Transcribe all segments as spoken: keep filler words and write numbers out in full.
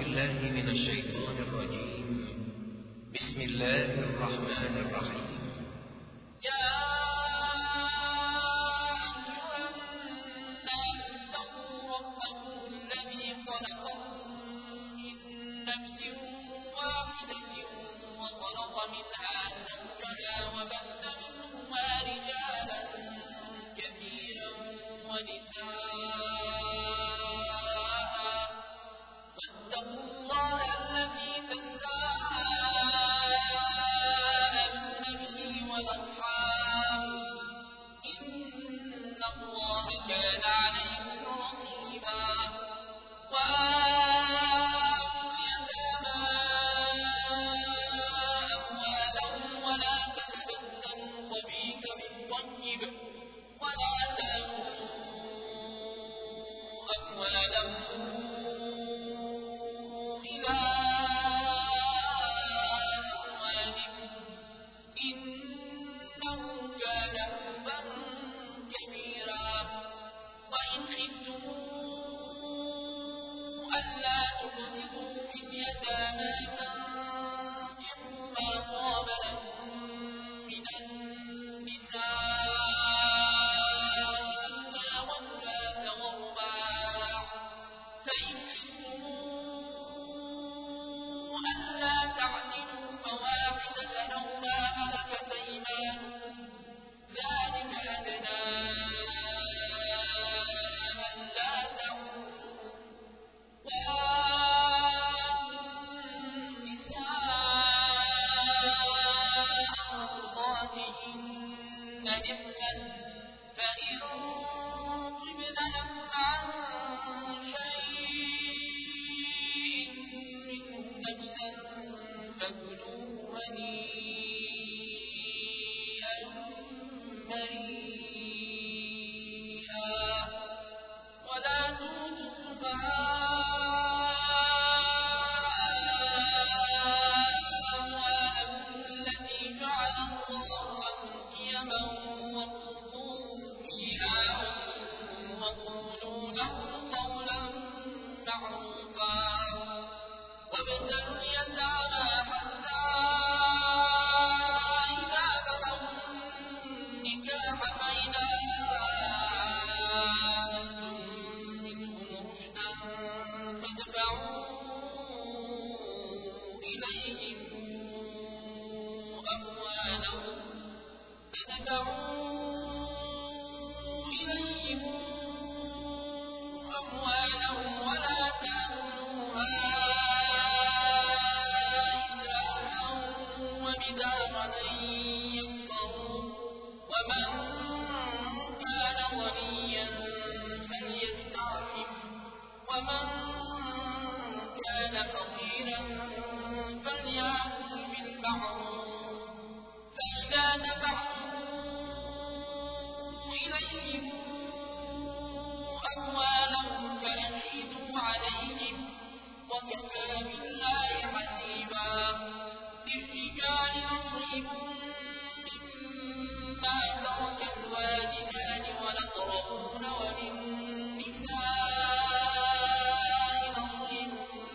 بالله من الشيطان الرجيم. بسم الله الرحمن الرحيم. يا أيها الناس اتقوا ربكم الذي خلقكم من نفس واحدة وخلق منها زوجها وبث منهما رجالا كثيرا ونساء واتقوا الله الذي تساءلون به والأرحام إن الله كان عليكم رقيبا. وآتوا اليتامى أموالهم ولا تتبدلوا الخبيث بالطيب ولا تأكلوا أموالهم إلى أموالكم إنه كان حوبا كبيرا. وإن خفتم ألا تقسطوا في اليتامى فانكحوا ما طاب لكم من النساء مثنى وثلاث ورباع. فإن خفتم ألا تعدلوا فواحدة أو ما ملكت أيمانكم ذلك أدنى ألا تعولوا. وآتوا النساء صدقاتهن نحلة فإن طبن لكم عن شيء منه نفسا فكلوه هنيئا مريئا. ولا تؤتوا السفهاء أموالكم التي جعل الله لكم قيما وارزقوهم فيها واكسوهم وقولوا لهم قولا معروفا. وابتلوا اليتامى حتى إذا بلغوا النكاح فإن آنستم منهم رشدا فادفعوا إليهم أموالهم ولا تأكلوها إسرافا وبدارا أن يكبروا. ومن كان غنيا فليستعفف ومن كان فقيرا فليأكل بالمعروف. فإذا دفعتم إليهم أموالهم فأشهدوا عليهم وكفى بالله حسيبا. للرجال نصيب مما ترك الوالدان والأقربون وللنساء نصيب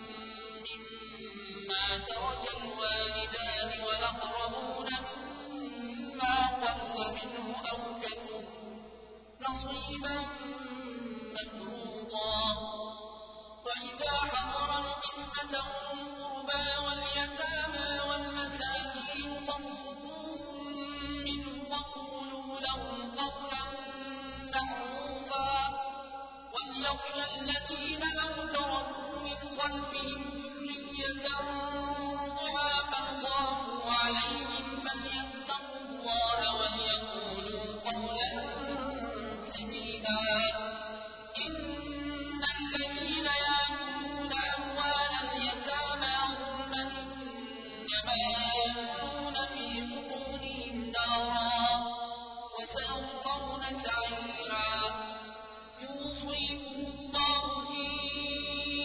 مما ترك الوالدان والأقربون مما قل منه أو كثر نصيبا مفروضا. وإذا حضر القسمة أولو القربى واليتامى والمساكين فارزقوهم منه وقولوا لهم قولا معروفا. وليخشى الذين لو تركوا من خلفهم ذرية ضعافا خافوا عليهم فليتقوا الله وليقولوا قولا سديدا. إن الذين يأكلون أموال اليتامى ظلما إنما يأكلون في بطونهم نارا وسيصلون سعيرا. يوصيكم الله في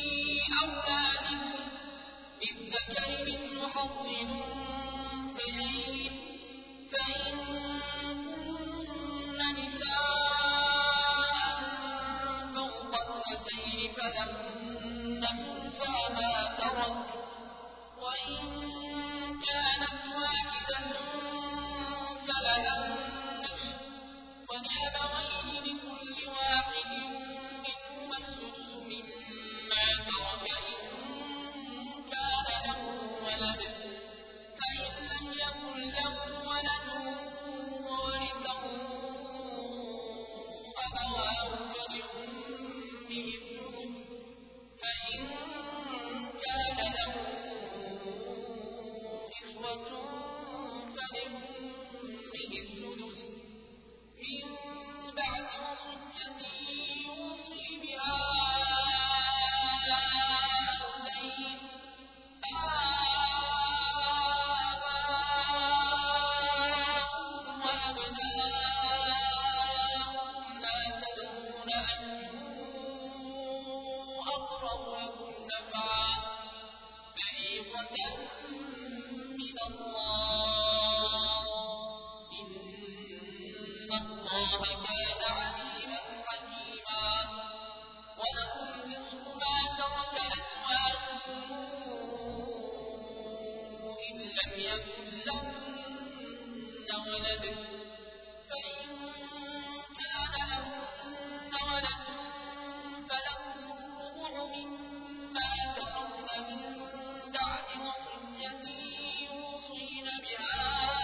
لم يكن لهن ولد فإن كان لهن ولد فلكم الربع مما تركن من بعد وصية يوصين بها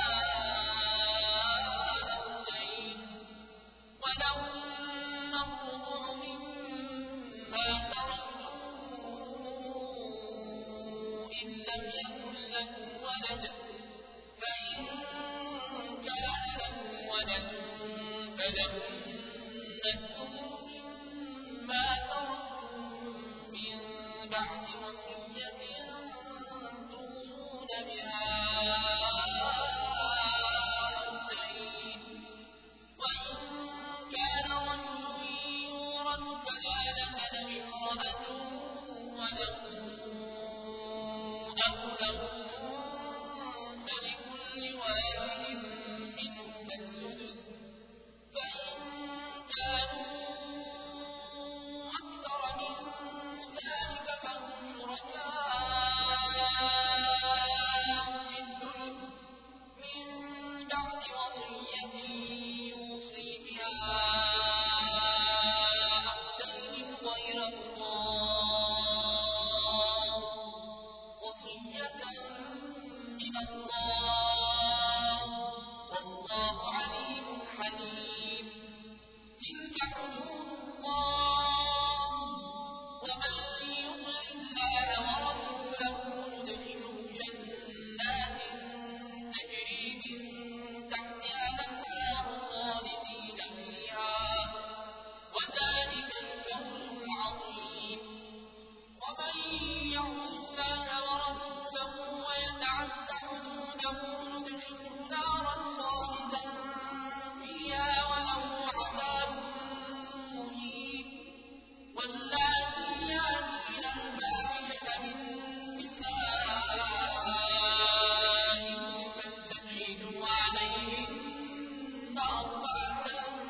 أو دين ولهن الربع مما تركتم إن لم يكن لكم ولد فإن كان لكم ولد فلهن الثمن مما تركتم من بعد وصية توصون بها أو دين وإن كان رجل يورث كلالة أو امرأة وله أو له فلكل واحد منهما السدس فإن كانوا أكثر من ذلك فهم شركاء في الثلث من بعد وصية يوصي بها أو دين غير مضار وصية من الله والله عليم حليم تلك حدود الله ومن يطع الله ورسوله يدخله جنات تجري من تحتها الأنهار خالدين فيها وذلك الفوز العظيم ومن يعص الله ورسوله ويتعد حدوده يدخله نارا خالدا فيها وله عذاب مهين واللاتي ياتين الفاحشة من نسائكم فاستشهدوا عليهن أربعة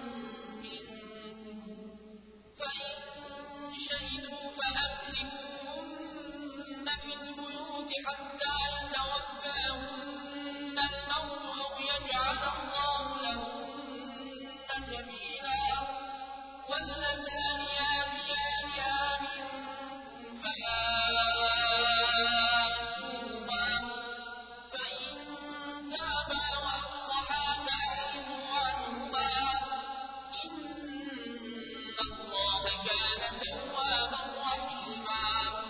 منكم فإن شهدوا فأمسكوهن في البيوت حتى يتوفاهن الموت أو يجعل الله لهن سبيلا واللذان يأتيانها منكم فآتوهما فإن تابا وأصلحا فأعرضوا عنهما إن الله كان توابا رحيما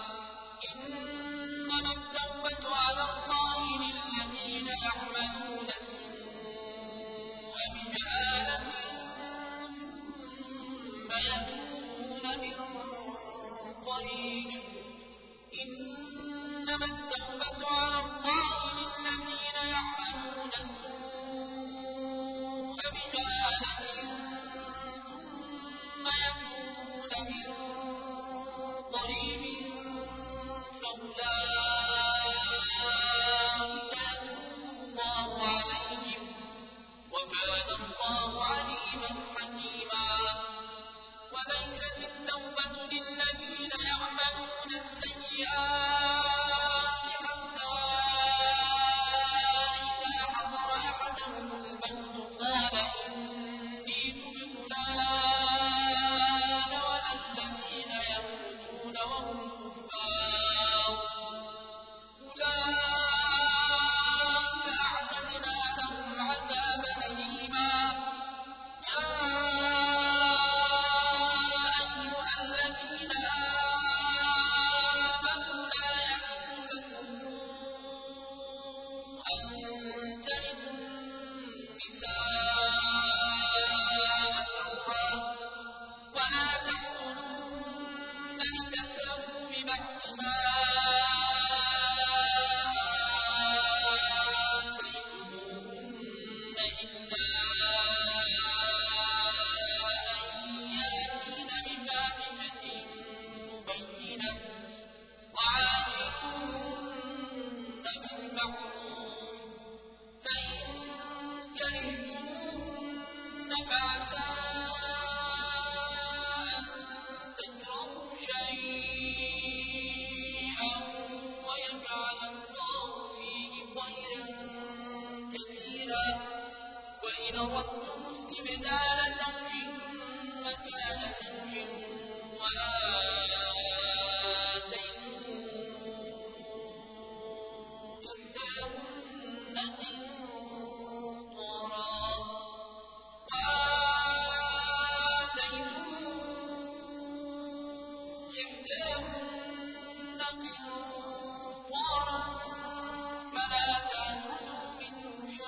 إنما التوبة على الله للذين يعملون السوء بجهالة ثم يتوبون من قريب إنما التوبة على الله للذين يعملون السوء بجهالة ثم يتوبون من قريب فأولئك يتوب الله عليهم وكان الله عليما حكيما وليست التوبة للذين يعملون السيئات حتى إذا حضر أحدهم الموت قال إني تبت الآن ولا الذين يموتون وهم كفار أولئك أعتدنا لهم عذابا أليما يا أيها الذين آمنوا لا يحل لكم أن ترثوا النساء كرها ولا تحضرن لتذهبوا ببعض ما آتيتموهن إلا أن يأتين بفاحشة مبينة وعاشروهن بالمعروف فإن كرهتموهن فعسى أن تكرهوا شيئا ويجعل الله فيه خيرا قنطارا فلا تأكلوا منه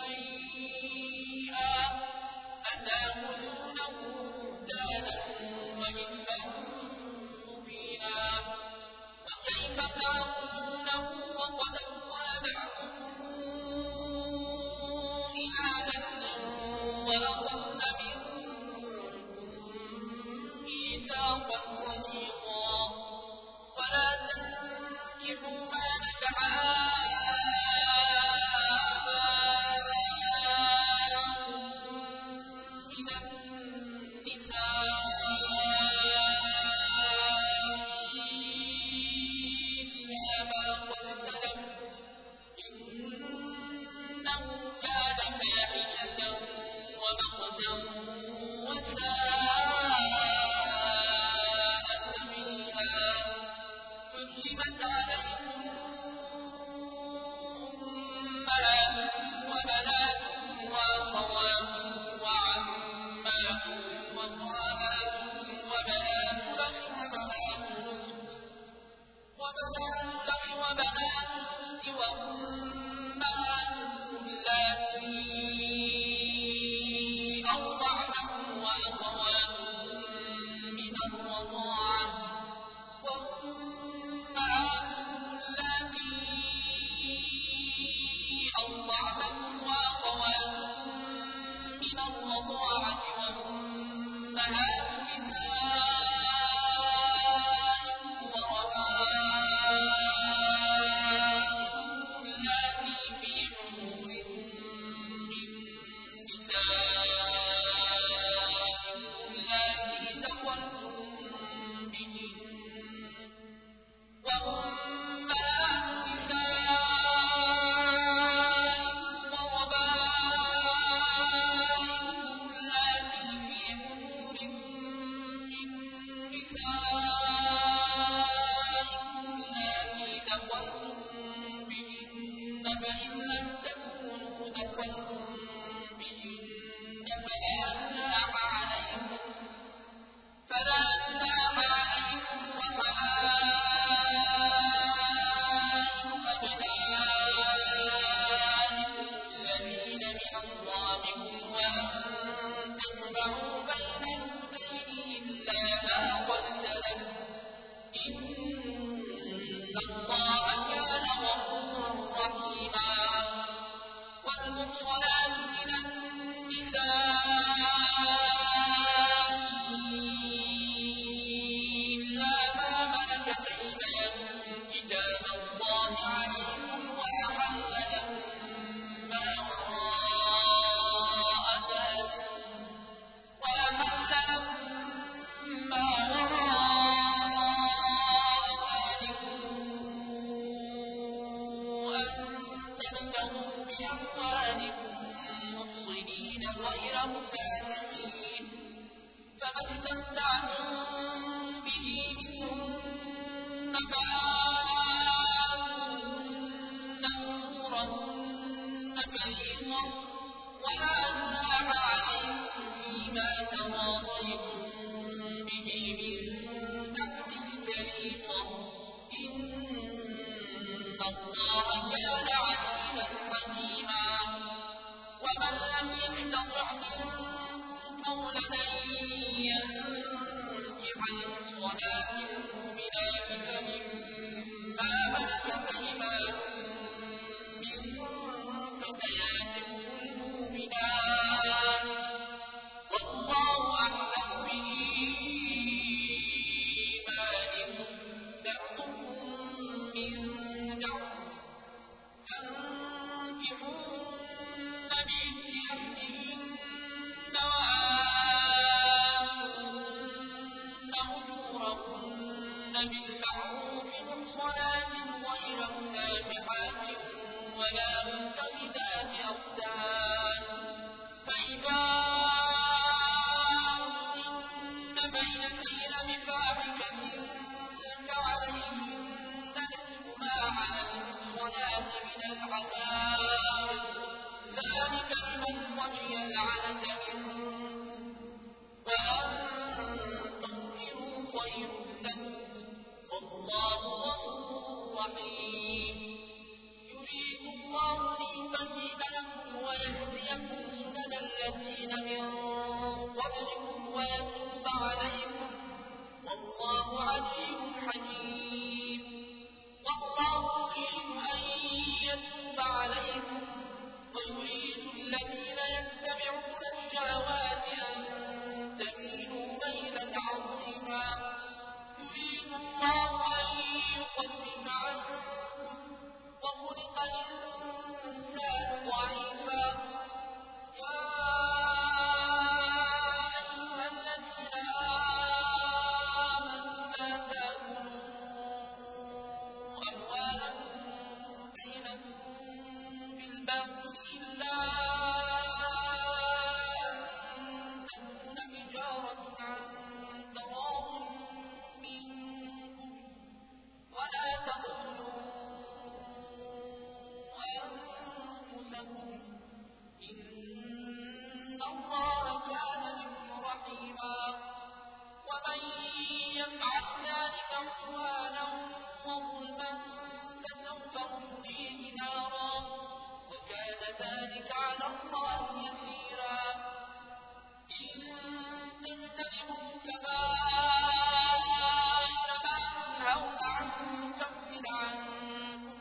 شيئا أتأكلونه بهتانا وإثما مبينا وكيف تأكلونه وقد أفضل بعضكم إلى بعض وأخذن منكم ميثاقا غليظا ولا تنكحوا ما نكح آباؤكم من النساء إلا ما قد سلف إنه كان فاحشة ومقتا وساء سبيلا حرمت عليكم أمهاتكم وبناتكم وأخواتكم وعماتكم وخالاتكم وبنات الأخ وبنات الأخ وبنات الأخت وأمهاتكم اللاتي أرضعنكم وأخواتكم من الرضاعة وأمهاتكم اللاتي أرضعنكم وأخواتكم من الرضاعة وأمهات نسائكم وربائبكم اللاتي في حجوركم من نسائكم اللاتي دخلتم بهن وأمهات نسائكم وربائبكم اللاتي في حجوركم من نسائكم اللاتي دخلتم بهن فإن لم تكونوا دخلتم بهن فلا جناح عليكم فلا جناح عليكم وحلائل أبنائكم الذين من أصلابكم وأن تجمعوا بين الأختين إلا ما قد سلف إن الله كان غفورا رحيما والمحصنات من النساء إلا ما ملكت أيمانكم كتاب الله عليكم وأحل لكم ما وراء ذلكم وأحل لكم ما وراء ذلكم أن تبتغوا بأموالكم محصنين غير مسافحين فما استمتعتم به منهن فآتوهن أجورهن فريضة ولا جناح عليكم فيما تراضيتم به من بعد الفريضة إن الله كان عليما حكيما ومن لم يستطع منكم قولا أن ينكح المحصنات المؤمنات فمما ملكت أيمانكم من فتياتكم المؤمنات والله أعلم بإيمانكم بعضكم من بعض فانكحوهن بإذن أهلهن وآتوهن أجورهن بالمعروف محصنات غير مسافحات ولا متخذات أخدان فإذا أحصن بينتين بفاحشة فعليهن نصف ما على المحصنات من العذاب ذلك لمن خشي العنة منكم وأن تصبروا خير لكم والله غفور رحيم يريد الله ليبين لكم ويهديكم سنن الذين من قبلكم ويتوب عليكم والله عليم حكيم والله يريد أن يتوب عليكم ويريد الذين يتبعون الشهوات أن تميلوا ميلا عظيما يريد الله أن يخفف عنكم وخلق الإنسان ضعيفا يا أيها الذين آمنوا لا تأكلوا أموالكم بينكم بالباطل إلا أن تكون تجارة عن تراض منكم ولا تقتلوا أنفسكم إن الله كان بكم رحيما ومن يفعل ذلك عدوانا وظلما فسوف نصليه نارا وكان ذلك على الله يسيرا إن تجتنبوا كبائر ما تنهون عنه نكفر عنكم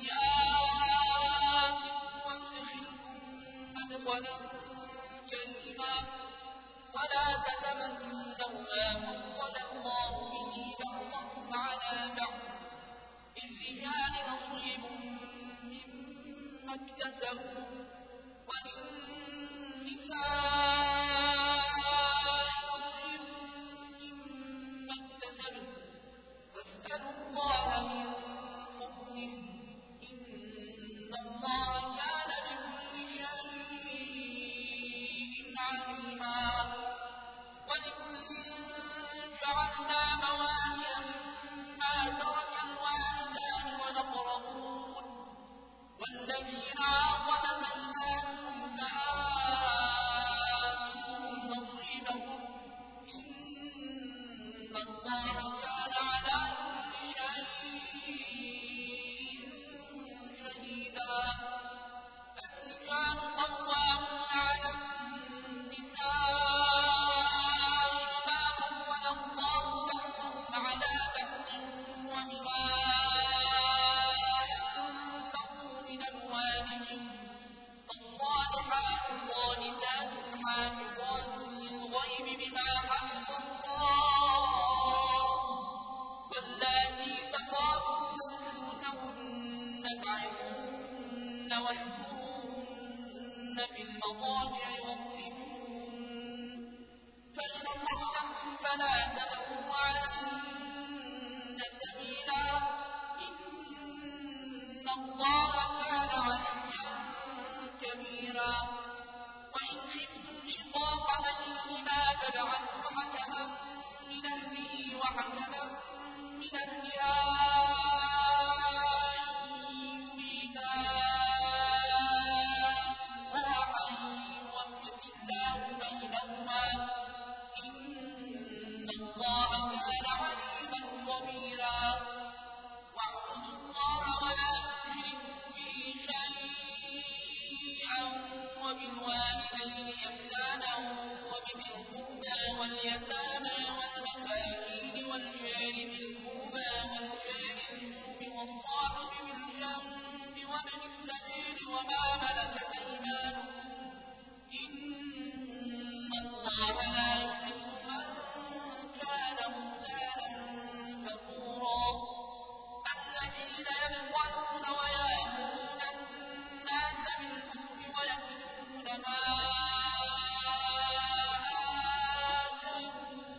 سيئاتكم وندخلكم مدخلا كريما ولا تتمنوا ما فضل الله به بعضكم على بعض للرجال نصيب مما اكتسبوا وللنساء نصيب مما اكتسبن واسألوا الله من فضله إن الله كان بكل شيء عليما ولكل جعلنا موالي مما ترك الوالدان والأقربون والذين عاقدت أيمانكم فآتوهم نصيبهم إن الله كان على كل شيء شهيدا الرجال قوامون على النساء بما فضل الله بعضهم على بعض وبما أنفقوا من أموالهم الصالحات قانتات حافظات للغيب بما حفظ الله واللاتي تخافون نشوزهن فعظوهن واهجروهن في المضاجع واضربوهن فإن خفتم فلا تبغوا عليهن سبيلا إن الله كان عليا كبيرا وإن خفتم شقاق بينهما فابعثوا حكما من أهله وحكما من أهلها إن يريدا إصلاحا يوفق الله بينهما إن الله كان عليما خبيرا واعبدوا الله ولا تشركوا به شيئا وبالوالدين إحسانا وبذي القربى واليتامى والمساكين والجار ذي القربى والجار الجنب والصاحب بالجنب وابن السبيل وما ملكت أيمانكم إن الله لا يحب من كان مختالا فخورا الذين يبخلون ويأمرون الناس بالبخل ويكتمون ما آتاهم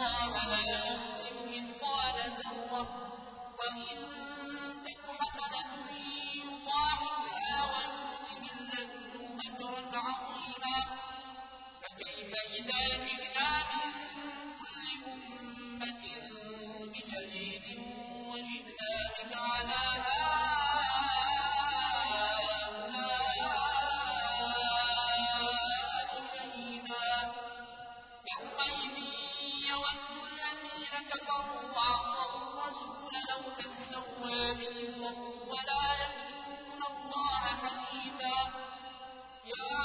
الله لا يظلم مثقال ذرة وإن تك حسنة يضاعفها ويؤت من لدنه أجرا عظيما فكيف إذا جئنا من كل أمة بشهيد وجئنا بك على هؤلاء شهيدا يومئذ يود الذين كفروا وعصوا الرسول لو تسوى بهم الأرض ولا يكتمون الله حديثا يا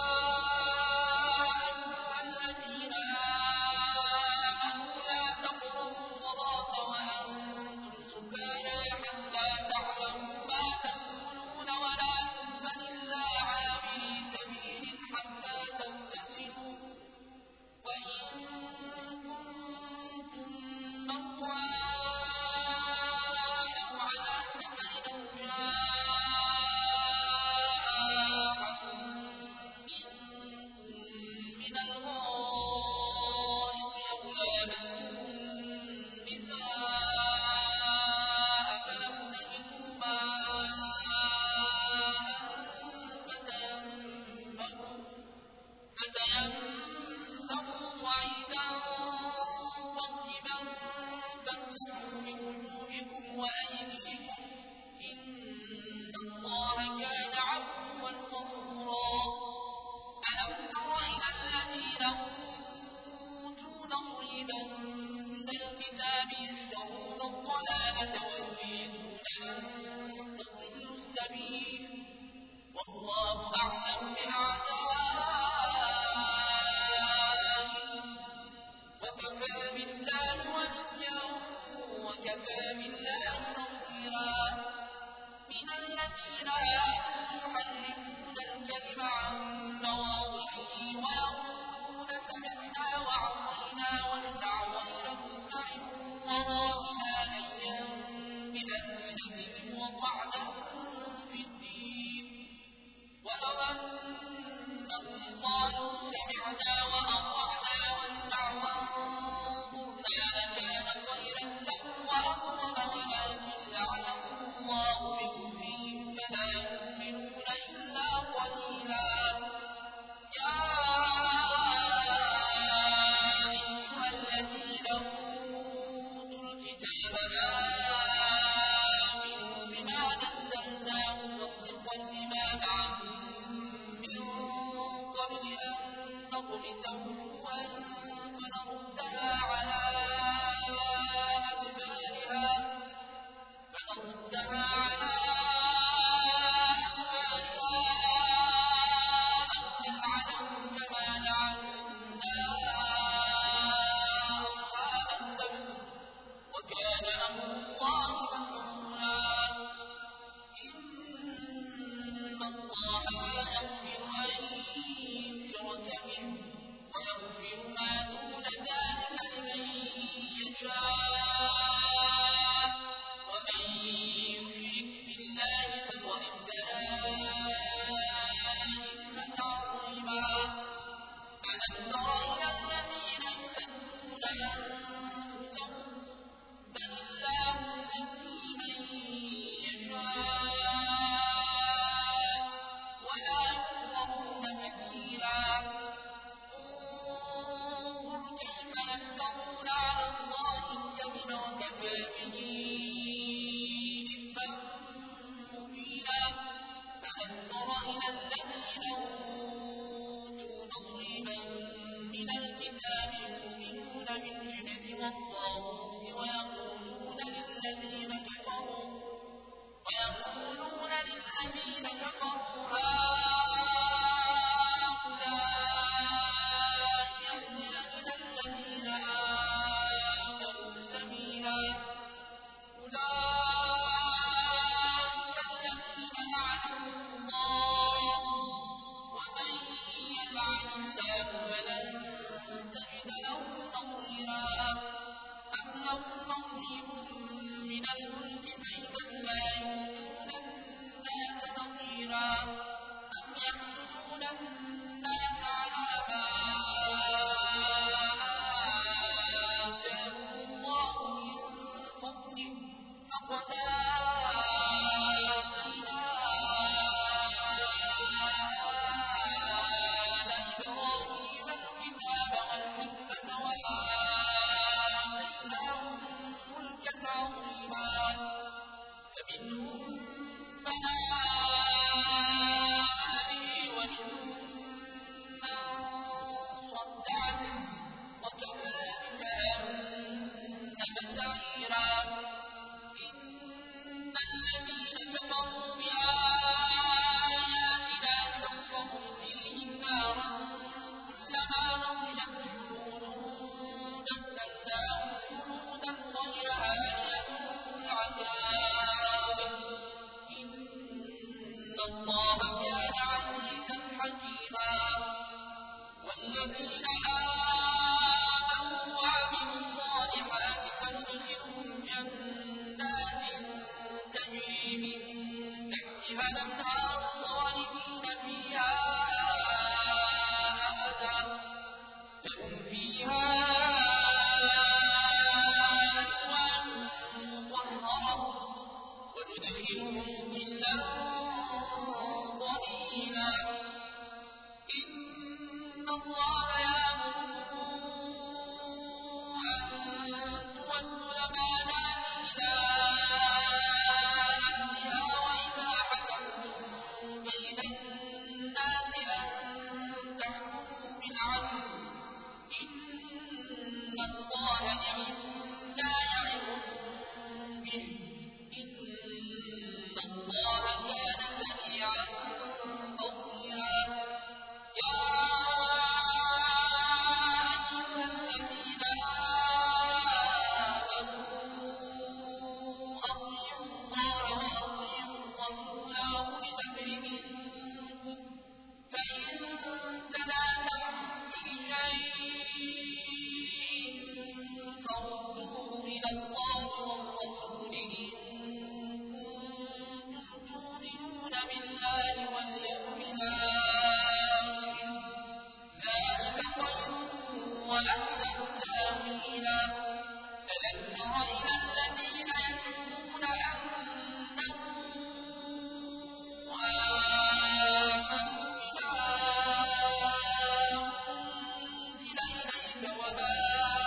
أيها الذين آمنوا لا تقربوا الصلاة وأنتم سكارى حتى تعلموا ما تقولون ولا جنبا إلا عابري سبيل حتى تغتسلوا وإن كنتم مرضى أو على سفر أو جاء أحد منكم من الغائط أو لامستم النساء فلم تجدوا ماء فتيمموا فتيمموا صعيدا طيبا فامسحوا بوجوهكم وأيديكم إن الله كان عفوا غفورا ألم تر إلى الذين أوتوا نصيبا من الكتاب يشترون الضلالة ويريدون أن تضلوا السبيل والله أعلم بأعدائهم وكفى بالله وليا وكفى بالله نصيرا من الذين هادوا يحرفون الكلم عن مواضعه ويقولون سمعنا وعصينا واسمع غير مسمع وراعنا ليا بألسنتهم وطعنا في الدين ولو أنهم قالوا سمعنا وأطعنا واسمع وانظرنا لكان خيرا لهم وأقوم ولكن لعنهم الله بكفرهم فلا يؤمنون إلا قليلا مما يعظكم به إن الله كان سميعا بصيرا يا أيها الذين آمنوا أطيعوا الله وأطيعوا الرسول وأولي الأمر منكم فإن تنازعتم في شيء فردوه إلى الله والرسول إن كنتم تؤمنون بالله واليوم الآخر ذلك خير وأحسن تأويلا ألم تر إلى الذين يزعمون أنهم آمنوا بما أنزل إليك وما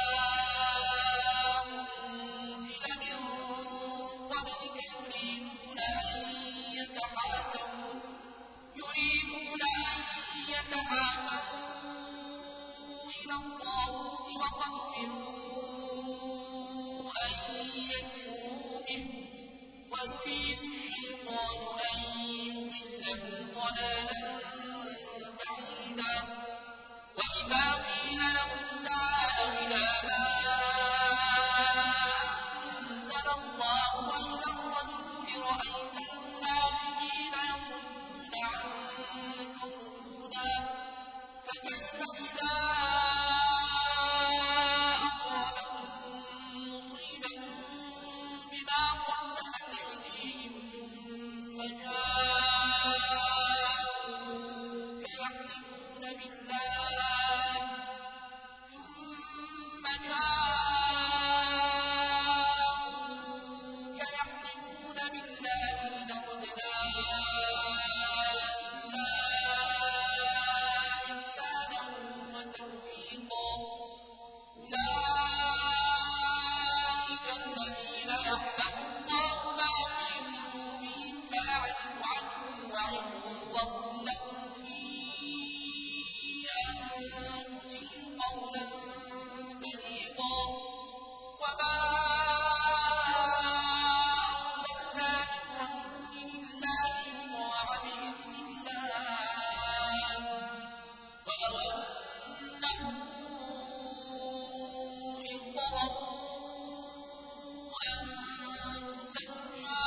أنزل من قبلك يريدون أن يتحاكموا يريدون أن يتحاكموا إلى الطاغوت وقد أمروا أن يكفروا به ويريد الشيطان أن يضلهم ضلالا بعيدا وإذا قيل لهم تعالوا إلى ما أنزل الله وإلى الرسول رأيت المنافقين يصدون عنك صدودا فكيف إذا أصابتهم مصيبة بما قدمت أيديهم ثم جاءوك يحلفون بالله ثم جاءوك يحلفون بالله إن أردنا إلا إحسانا وتوفيقا أولئك الذين يعلم الله ما في قلوبهم فأعرض عنهم وعظهم وقل لهم في أنفسهم قولا بليغا وما أرسلنا من رسول إلا ليطاع بإذن الله ولو أنهم إذ ظلموا أنفسهم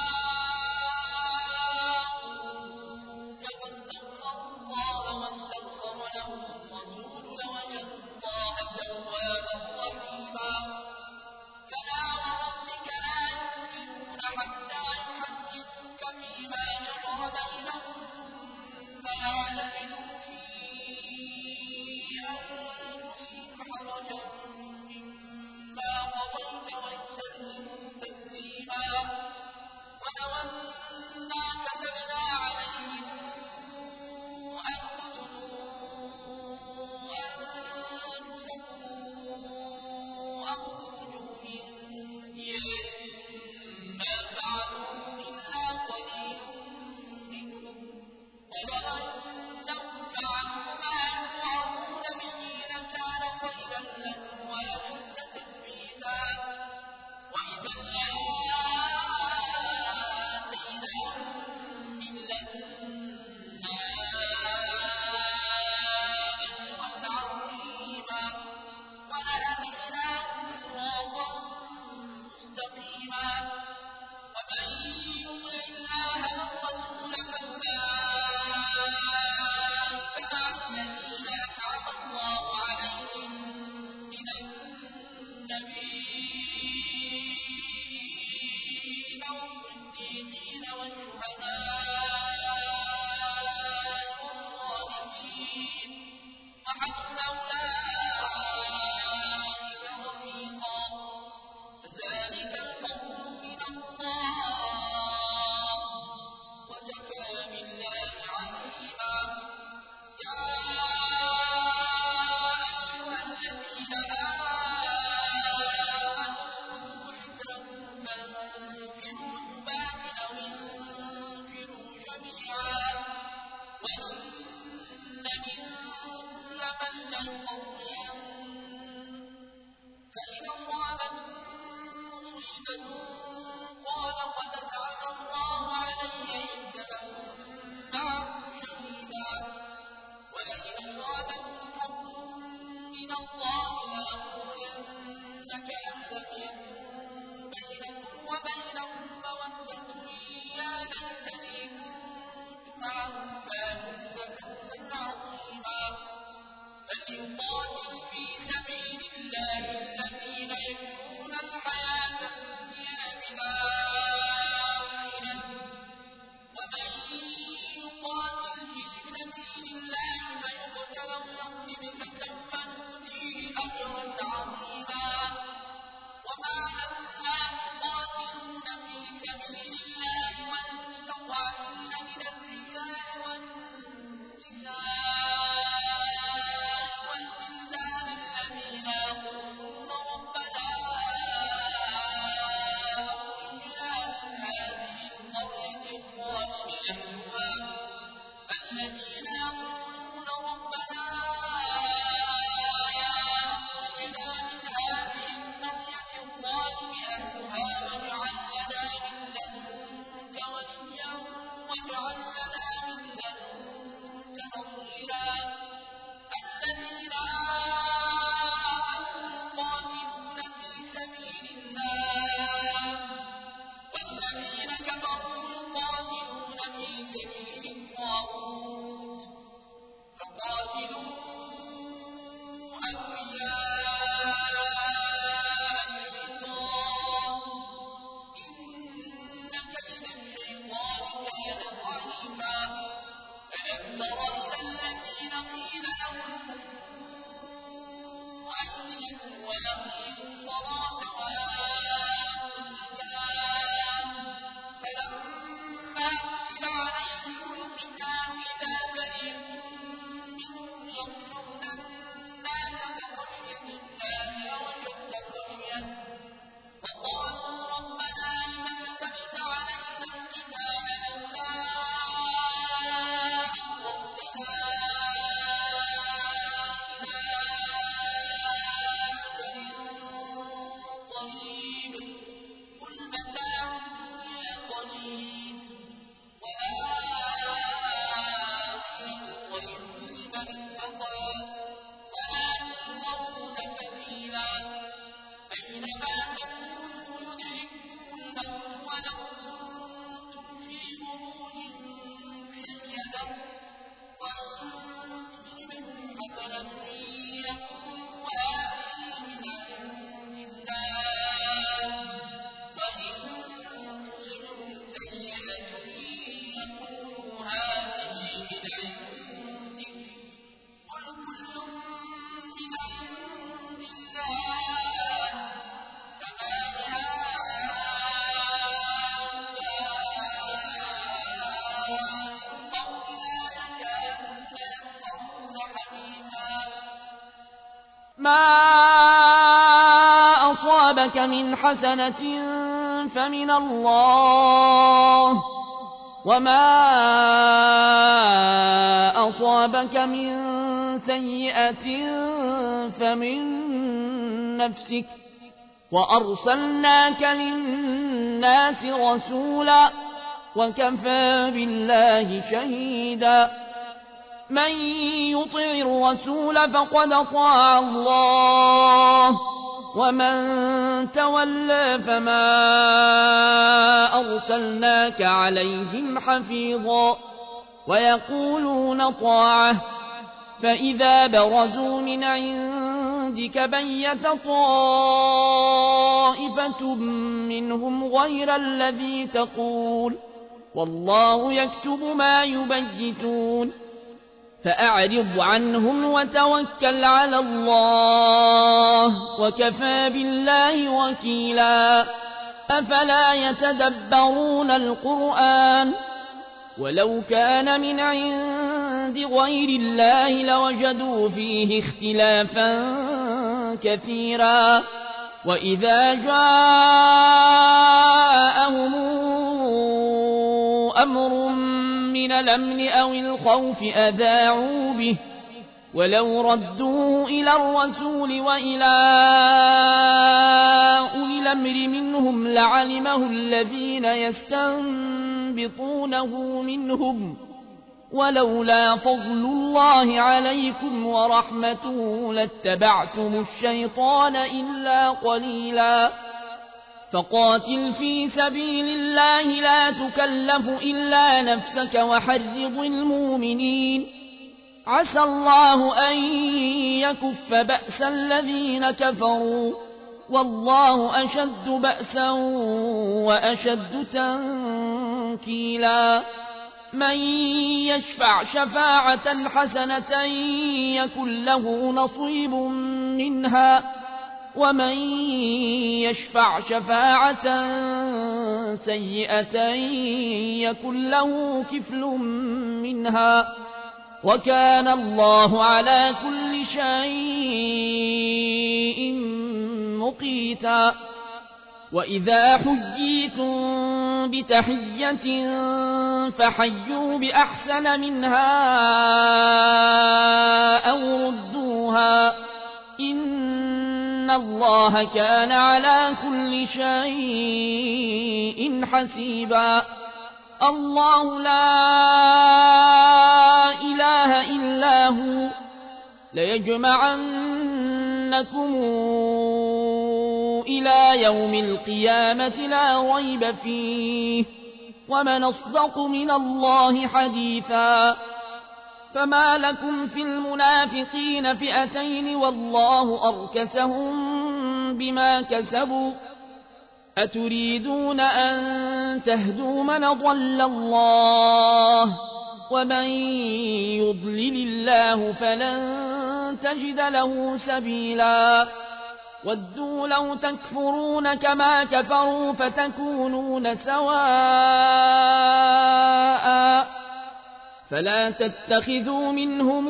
جاءوك فاستغفروا الله واستغفر لهم الرسول لوجدوا الله توابا رحيما فلا وربك لا يؤمنون حتى يحكموك فيما شجر بينهم ثم لا يجدوا في أنفسهم حرجا مما قضيت ويسلموا تسليما ولو أنا كتبنا عليهم أن اقتلوا أنفسكم أو اخرجوا من دياركم ما فعلوه إلا قليل منهم ولو أنهم فعلوا ما يوعظون به لكان خيرا لهم وأشد تثبيتا وإذا لآتيناهم من لدنا أجرا عظيما ولهديناهم صراطا مستقيما ومن يطع الله والرسول فأولئك مع الذين أنعم الله عليهم من النبيين والصديقين والشهداء والصالحين وحسن أولئك رفيقا ذلك الفضل من الله وكفى بالله عليما يا أيها الذين آمنوا خذوا حذركم فانفروا ثبات أو انفروا جميعا وإن منكم لمن ليبطئن مسلمة قال قد تاب الله علي إذ لم معكم شهيدا ولئن أصابكم فضل من الله ليقولن كأن لم يكن بينكم وبينهم مودة يا ليتني كنت معهم فافوز فوزا عظيما فليقاتل في سبيل الله الذين يكفرون الحياة الدنيا بالآخرة ومن يقاتل في سبيل الله فيقتل أو يغلب فسوف نؤتيه أجرا عظيما وما لكم لا تقاتلون في سبيل الله والمستضعفين من الرجال والنساء والولدان الذين يقولون ربنا أخرجنا من هذه القرية الظالم أهلها الذين يقولون ربنا أخرجنا من هذه القرية الظالم أهلها واجعل لنا من لدنك وليا واجعل لنا من لدنك نصيرا الذين آمنوا يقاتلون في سبيل الله والذين كفروا يقاتلون في سبيل الطاغوت فقاتلوا أولياء الشيطان إن كيد الشيطان كان ضعيفا ألم تر إلى الذين قيل لهم كفوا أيديكم وأقيموا الصلاة وآتوا الزكاة فلما كتب عليهم القتال إذا فريق منهم يخشون الناس كخشية الله أو أشد خشية وقالوا ربنا لم كتبت علينا القتال لولا أخرتنا إلى أجل قريب قل متاع الدنيا قليل والآخرة خير لمن اتقى ولا تظلمون فتيلا أينما تكونوا يدرككم الموت ولو كنتم في بروج مشيدة وإن تصبهم حسنة يقولوا هذه من عند الله وإن تصبهم سيئة يقولوا هذه من عندك قل كل من عند الله فما لهؤلاء القوم لا يكادون يفقهون حديثا ما أصابك من حسنة فمن الله وما أصابك من سيئة فمن نفسك وأرسلناك للناس رسولا وكفى بالله شهيدا من يطع الرسول فقد طاع الله ومن تولى فما أرسلناك عليهم حفيظا ويقولون طاعة فإذا برزوا من عندك بيت طائفة منهم غير الذي تقول والله يكتب ما يبيتون فأعرض عنهم وتوكل على الله وكفى بالله وكيلا أفلا يتدبرون القرآن ولو كان من عند غير الله لوجدوا فيه اختلافا كثيرا وإذا جاءهم أمر من الأمن أو الخوف أذاعوا به ولو ردوه إلى الرسول وإلى أولي الأمر منهم لعلمه الذين يستنبطونه منهم ولولا فضل الله عليكم ورحمته لاتبعتم الشيطان إلا قليلا فقاتل في سبيل الله لا تكلف إلا نفسك وحرض المؤمنين عسى الله أن يكف بأس الذين كفروا والله أشد بأسا وأشد تنكيلا من يشفع شفاعة حسنة يكن له نصيب منها ومن يشفع شفاعة سيئة يكن له كفل منها وكان الله على كل شيء مقيتا وإذا حييتم بتحية فحيوا بأحسن منها أو ردوها إن الله كان على كل شيء حسيبا الله لا إله إلا هو ليجمعنكم إلى يوم القيامة لا ريب فيه ومن أصدق من الله حديثا فما لكم في المنافقين فئتين والله أركسهم بما كسبوا أتريدون أن تهدوا من ضل الله ومن يضلل الله فلن تجد له سبيلا ودوا لو تكفرون كما كفروا فتكونون سواء فلا تتخذوا منهم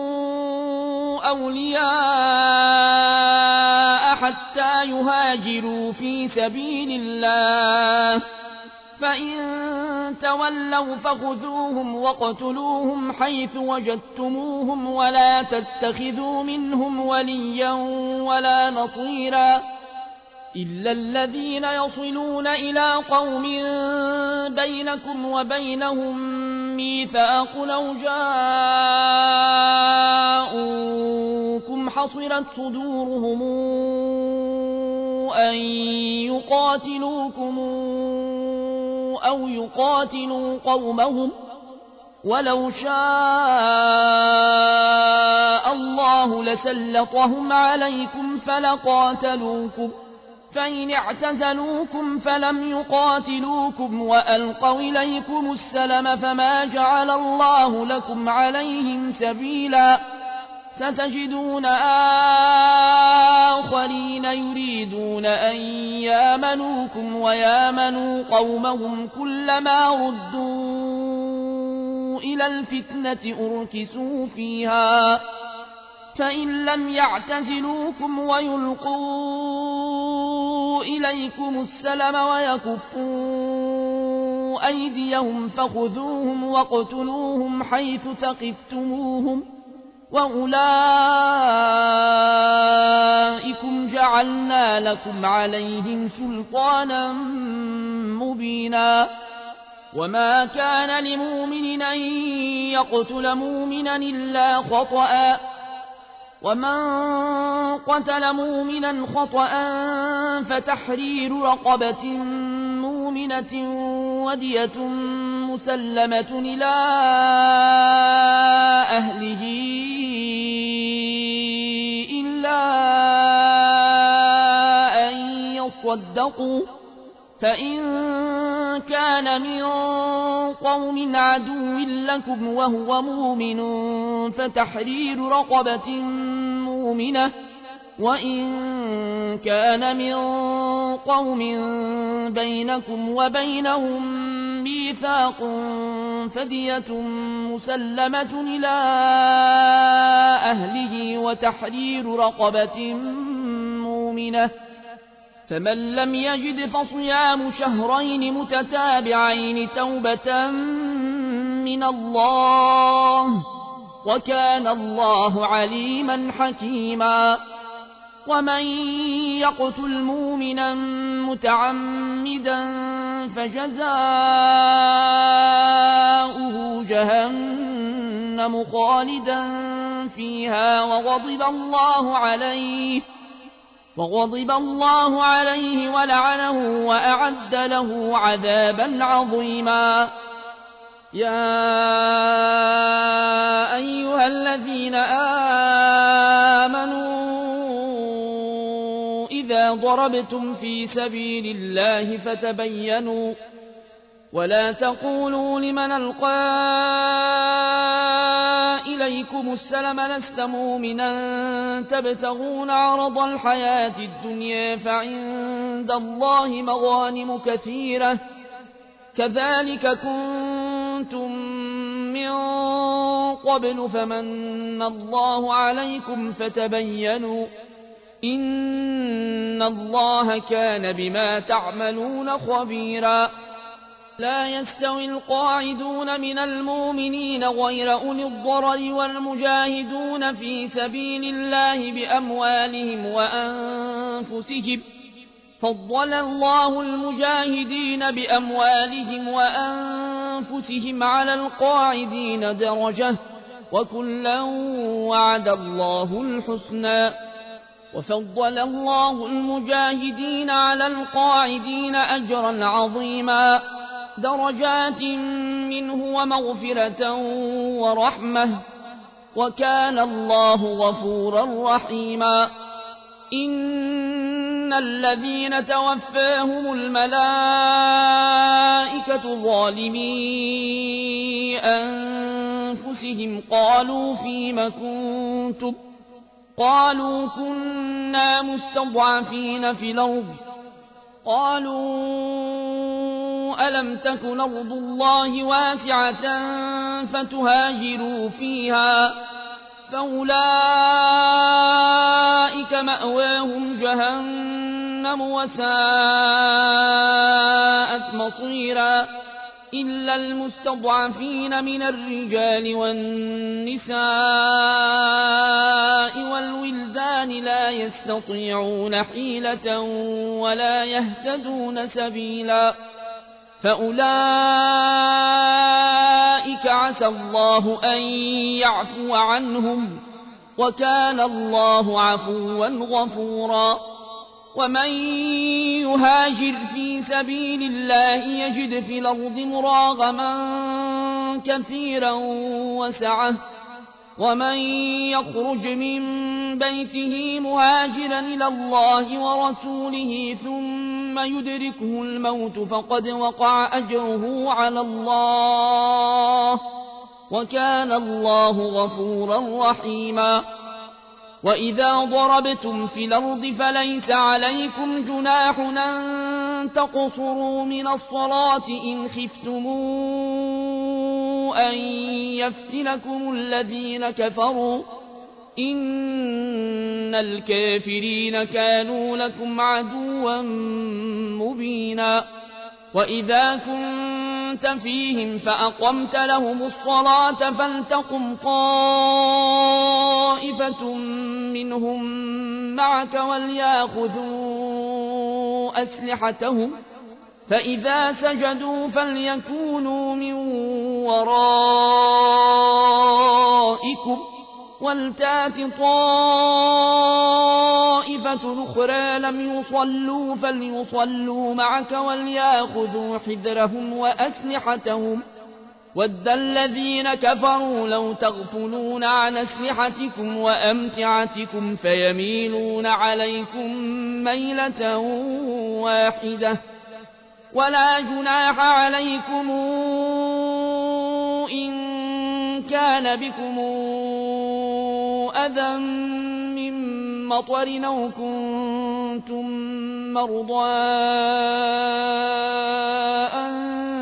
أولياء حتى يهاجروا في سبيل الله فإن تولوا فخذوهم واقتلوهم حيث وجدتموهم ولا تتخذوا منهم وليا ولا نصيرا إلا الذين يصلون إلى قوم بينكم وبينهم ميثاق لو جاءوكم حصرت صدورهم أن يقاتلوكم أو يقاتلوا قومهم ولو شاء الله لسلطهم عليكم فلقاتلوكم فإن اعتزلوكم فلم يقاتلوكم وألقوا إليكم السلم فما جعل الله لكم عليهم سبيلا ستجدون آخرين يريدون أن يامنوكم ويامنوا قومهم كلما ردوا إلى الفتنة أركسوا فيها فإن لم يعتزلوكم ويلقوا إليكم السلم ويكفوا أيديهم فخذوهم واقتلوهم حيث ثقفتموهم وأولئكم جعلنا لكم عليهم سلطانا مبينا وما كان لمؤمن أن يقتل مؤمنا إلا خطأ ومن قتل مؤمنا خطأ فتحرير رقبة مؤمنة ودية مسلمة إلى أهله إلا أن يصدقوا فإن كان من قوم عدو لكم وهو مؤمن فتحرير رقبة مؤمنة وإن كان من قوم بينكم وبينهم ميثاق فدية مسلمة إلى أهله وتحرير رقبة مؤمنة فمن لم يجد فصيام شهرين متتابعين توبة من الله وكان الله عليما حكيما ومن يقتل مؤمنا متعمدا فجزاؤه جهنم خالدا فيها وغضب الله عليه وغضب الله عليه ولعنه وأعد له عذابا عظيما. يا أيها الذين آمنوا إذا ضربتم في سبيل الله فتبينوا ولا تقولوا لمن ألقى إليكم السلم لست مؤمنا تبتغون عرض الحياة الدنيا فعند الله مغانم كثيرة كذلك كنتم من قبل فمن الله عليكم فتبينوا إن الله كان بما تعملون خبيرا. لا يستوي القاعدون من المؤمنين غير أولي الضرر والمجاهدون في سبيل الله بأموالهم وأنفسهم فضل الله المجاهدين بأموالهم وأنفسهم على القاعدين درجة وكلا وعد الله الحسنى وفضل الله المجاهدين على القاعدين أجرا عظيما درجات منه ومغفرة ورحمة وكان الله غفورا رحيما. إن الذين توفاهم الملائكة ظالمي أنفسهم قالوا فيم كنتم قالوا كنا مستضعفين في الأرض قالوا ألم تكن أرض الله واسعة فتهاجروا فيها فأولئك مأواهم جهنم وساءت مصيرا إلا المستضعفين من الرجال والنساء والولدان لا يستطيعون حيلة ولا يهتدون سبيلا فأولئك عسى الله أن يعفو عنهم وكان الله عفوا غفورا. ومن يهاجر في سبيل الله يجد في الأرض مراغما كثيرا وسعة ومن يخرج من بيته مهاجرا إلى الله ورسوله ثم يدركه الموت فقد وقع أجره على الله وكان الله غفورا رحيما. وإذا ضربتم في الأرض فليس عليكم جناح أن تقصروا من الصلاة إن خفتم أن يفتنكم الذين كفروا إن الكافرين كانوا لكم عدوا مبينا. وإذا كنت فيهم فأقمت لهم الصلاة فلتقم طائفة منهم معك وليأخذوا أسلحتهم فإذا سجدوا فليكونوا من ورائكم ولتات طائفة أخرى لم يصلوا فليصلوا معك وليأخذوا حذرهم وأسلحتهم ود الذين كفروا لو تغفلون عن أسلحتكم وأمتعتكم فيميلون عليكم ميلة واحدة ولا جناح عليكم إن كان بكم أذى من مطر أو كنتم مرضى أن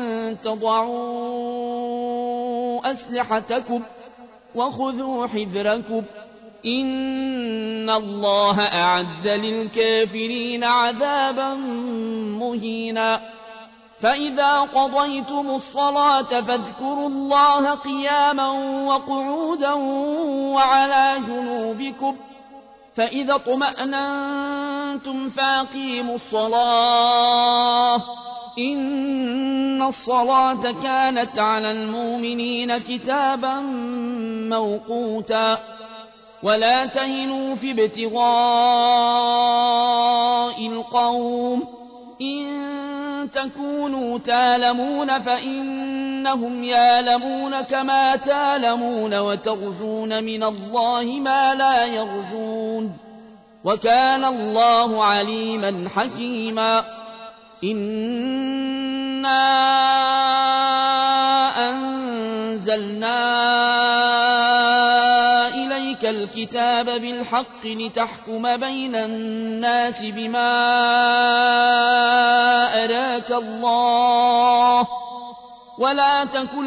تضعوا أسلحتكم وخذوا حذركم إن الله أعد للكافرين عذابا مهينا. فإذا قضيتم الصلاة فاذكروا الله قياما وقعودا وعلى جنوبكم فإذا اطمأننتم فأقيموا الصلاة إن الصلاة كانت على المؤمنين كتابا موقوتا ولا تهنوا في ابتغاء القوم إن تكونوا تالمون فإنهم يالمون كما تالمون وترجون من الله ما لا يرجون وكان الله عليما حكيما إنا أنزلنا إليك الكتاب بالحق لتحكم بين الناس بما أراك الله ولا تكن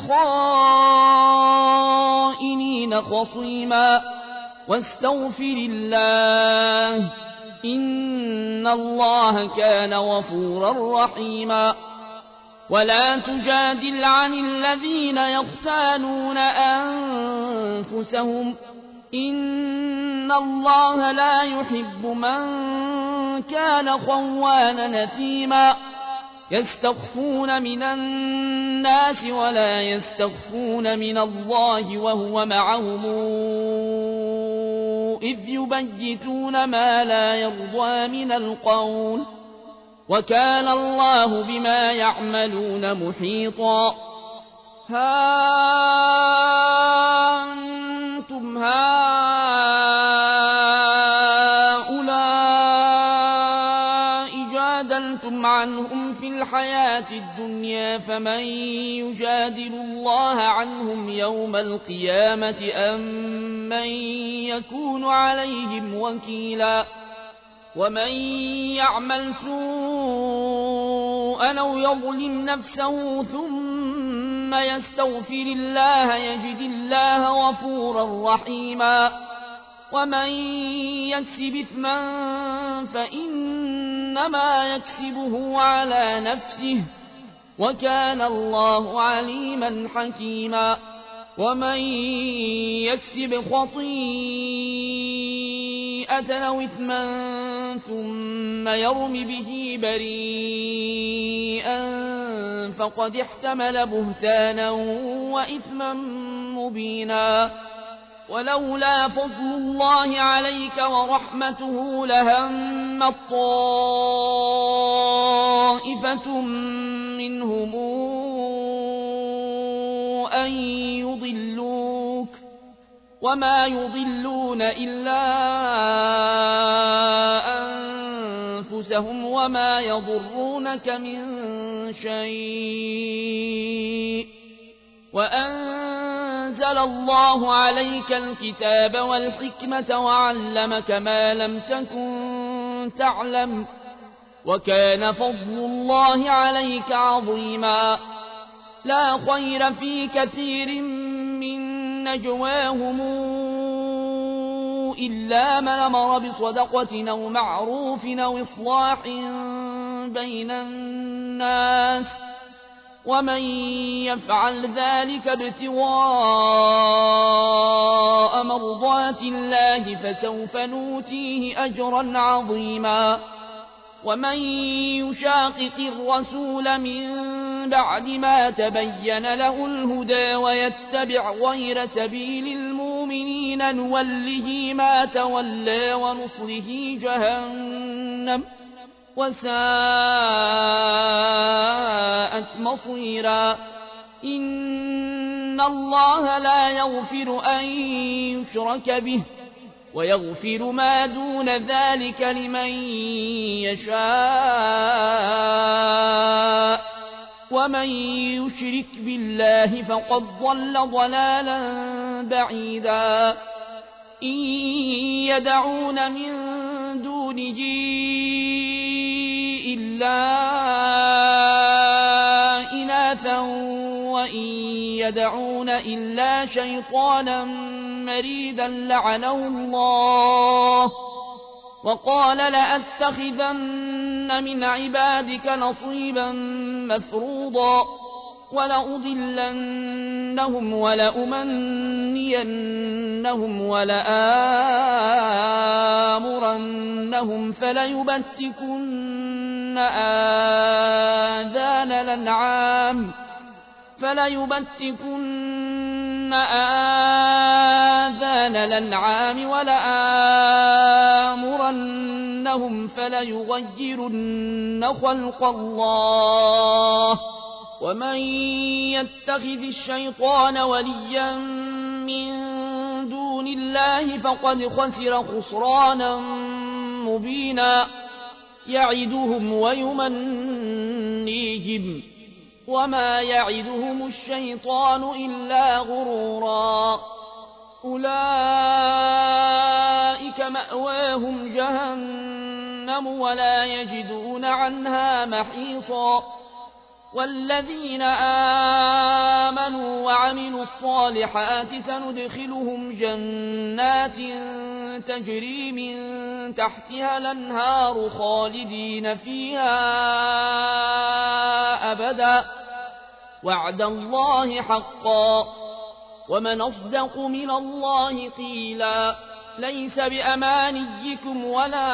للخائنين خصيما واستغفر الله إن الله كان غفورا رحيما ولا تجادل عن الذين يختانون أنفسهم إن الله لا يحب من كان خوانا نثيما يستخفون من الناس ولا يستخفون من الله وهو معهم إذ يبيتون ما لا يرضى من القول وكان الله بما يعملون محيطا ها أنتم هؤلاء جادلتم عنهم في الحياة الدنيا فمن يجادل الله عنهم يوم القيامة أم من يكون عليهم وكيلا ومن يعمل سوءا أو يظلم نفسه ثم يستغفر الله يجد الله غفورا رحيما ومن يكسب إثما فإنما يكسبه على نفسه وكان الله عليما حكيما ومن يكسب خطيئة أو إثما ثم يرم به بريئا فقد احتمل بهتانا وإثما مبينا ولولا فضل الله عليك ورحمته لهمت طائفة منهم أن يضلوك وما يضلون إلا أنفسهم وما يضرونك من شيء وأنزل الله عليك الكتاب والحكمة وعلمك ما لم تكن تعلم وكان فضل الله عليك عظيما لا خير في كثير من نجواهم إلا من أمر بصدقة أو معروف أو إصلاح بين الناس ومن يفعل ذلك ابتغاء مرضات الله فسوف نؤتيه أجرا عظيما ومن يشاقق الرسول من بعد ما تبين له الهدى ويتبع غير سبيل المؤمنين نوله ما تولى ونصره جهنم وساءت مصيرا إن الله لا يغفر أن يشرك به ويغفر ما دون ذلك لمن يشاء ومن يشرك بالله فقد ضل ضلالا بعيدا إن يدعون من دونه إلا إناثا وإن يدعون إلا شيطانا مريدا لعنه الله وقال لأتخذن من عبادك نصيبا مفروضا ولأضلنهم ولأمنينهم ولآمرنهم فليبتكن آذان الأنعام فليبتكن آذان الأنعام ولآمرنهم فليغيرن خلق الله ومن يتخذ الشيطان وليا من دون الله فقد خسر خسرانا مبينا يعدهم ويمنيهم وما يعدهم الشيطان إلا غرورا أولئك مأواهم جهنم ولا يجدون عنها محيصا والذين آمنوا وعملوا الصالحات سندخلهم جنات تجري من تحتها الأنهار خالدين فيها أبدا وعد الله حقا ومن أصدق من الله قيلا ليس بأمانيكم ولا